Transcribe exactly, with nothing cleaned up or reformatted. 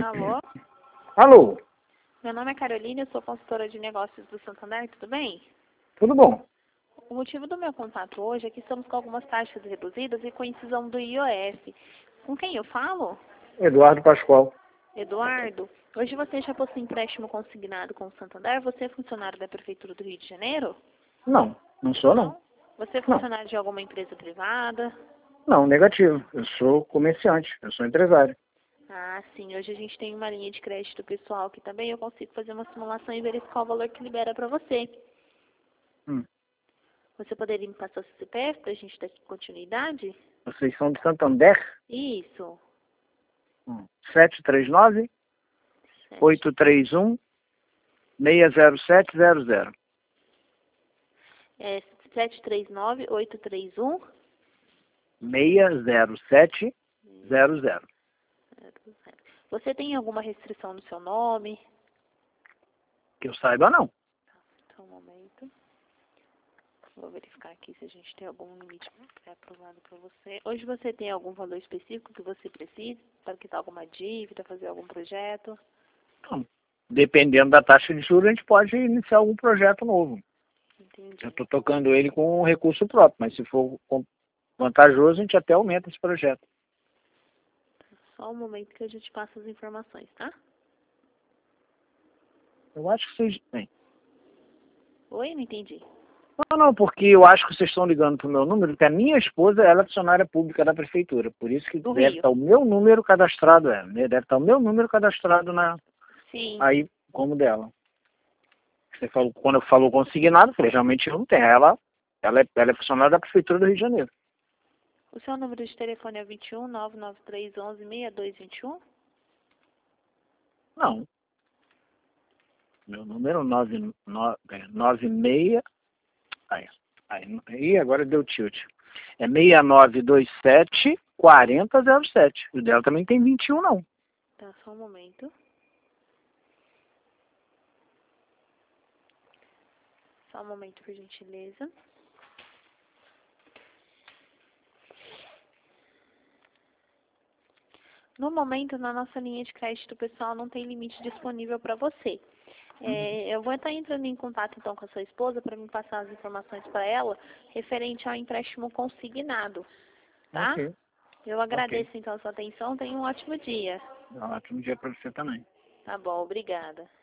Alô? Alô? Meu nome é Carolina, eu sou consultora de negócios do Santander, tudo bem? Tudo bom? O motivo do meu contato hoje é que estamos com algumas taxas reduzidas e com incisão do I O F. Com quem eu falo? Eduardo Pascoal. Eduardo, hoje você já possui empréstimo consignado com o Santander? Você é funcionário da Prefeitura do Rio de Janeiro? Não, não sou não. Você é Não. funcionário de alguma empresa privada? Não, negativo. Eu sou comerciante, eu sou empresário. Ah, sim. Hoje a gente tem uma linha de crédito pessoal que também eu consigo fazer uma simulação e verificar o valor que libera para você. Hum. Você poderia me passar o seu C P F para a gente dar continuidade? Vocês são de Santander? Isso. Hum. sete três nove, oito três um, seis zero sete zero zero. É sete três nove, oito três um. seis zero sete zero zero. Você tem alguma restrição no seu nome? Que eu saiba, não. Só um momento. Vou verificar aqui se a gente tem algum limite pré-aprovado para você. Hoje você tem algum valor específico que você precisa para quitar alguma dívida, fazer algum projeto? Então, dependendo da taxa de juros, a gente pode iniciar algum projeto novo. Entendi. Eu estou tocando ele com recurso próprio, mas se for vantajoso, a gente até aumenta esse projeto. Só um momento que a gente passa as informações, tá? Eu acho que vocês... Bem, Oi, não entendi. Não, não, porque eu acho que vocês estão ligando para o meu número, porque a minha esposa ela é funcionária pública da prefeitura. Por isso que Do deve Rio. estar o meu número cadastrado, é, né? Deve estar o meu número cadastrado na, Sim. aí como dela. Você falou, quando eu falou consignado, eu falei, realmente eu não tenho. Ela, ela, é, ela é funcionária da prefeitura do Rio de Janeiro. O seu número de telefone é vinte e um, nove nove três, onze, sessenta e dois vinte e um? Não. Meu número é nove, nove, nove seis... Aí, aí, aí agora deu tilt. É seis nove dois sete, quatro zero zero sete. O dela também tem vinte e um, não. Tá, só um momento. Só um momento, por gentileza. No momento, na nossa linha de crédito pessoal, não tem limite disponível para você. É, eu vou estar entrando em contato, então, com a sua esposa para me passar as informações para ela referente ao empréstimo consignado, tá? Ok. Eu agradeço, então, a sua atenção. Tenha um ótimo dia. Um ótimo dia para você também. Tá bom, obrigada.